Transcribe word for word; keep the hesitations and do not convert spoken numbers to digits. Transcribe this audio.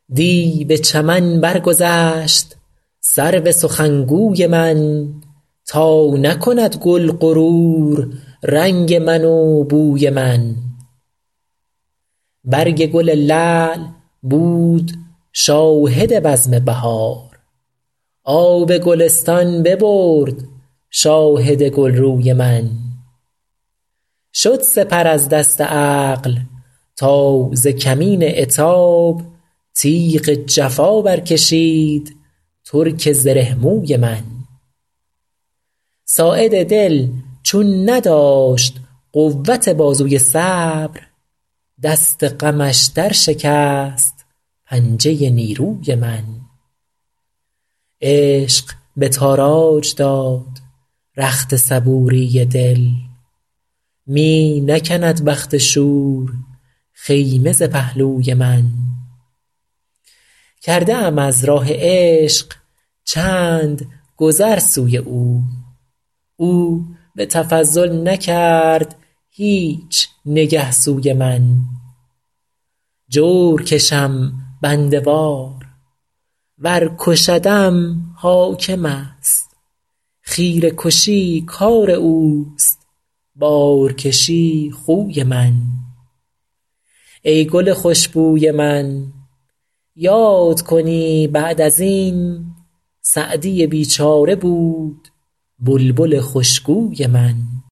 دی به چمن برگذشت سرو سخنگوی من تا نکند گل غرور رنگ من و بوی من. برگ گل لعل بود شاهد بزم بهار، آب گلستان ببرد شاهد گلروی من. شد سپر از دست عقل تا ز کمین عتاب تیغ جفا برکشید ترک زره موی من. ساعد دل چون نداشت قوت بازوی صبر، دست غمش در شکست پنجه نیروی من. عشق به تاراج داد رخت صبوری دل، می نکند بخت شور خیمه ز پهلوی من. کرده ام از راه عشق چند گذر سوی او، او به تفضل نکرد هیچ نگه سوی من. جور کشم بنده وار ور کشدم حاکم است، خیره کشی کار اوست بارکشی خوی من. ای گل خوشبوی من یاد کنی بعد از این، سعدی بیچاره بود بلبل خوشگوی من.